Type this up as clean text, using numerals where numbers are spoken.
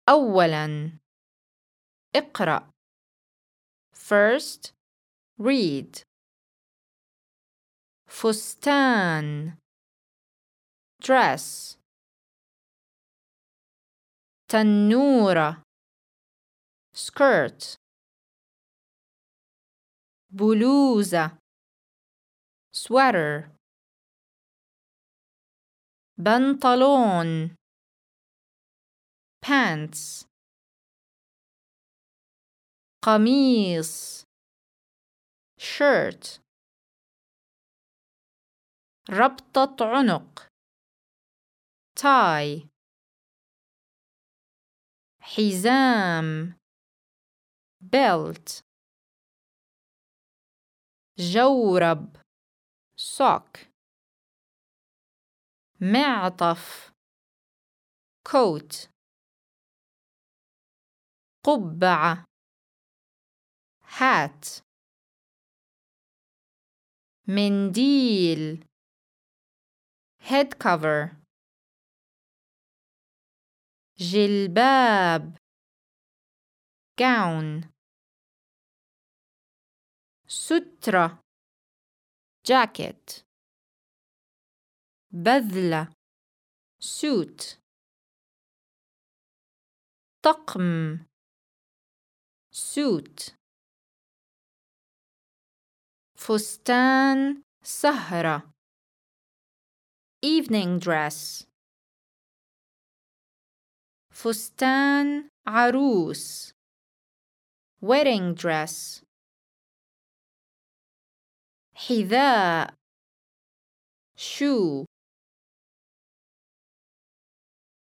أولاً اقرأ. First, read. فستان dress. تنورة skirt. بلوزة sweater. بنطلون pants. قميص shirt. ربطة عنق tie. حزام belt. جورب sock. معطف coat. قبعة hat. منديل head cover. جلباب gown. سترة jacket. بذلة suit. طقم suit. فستان سهرة evening dress. فستان عروس wedding dress. حذاء shoe.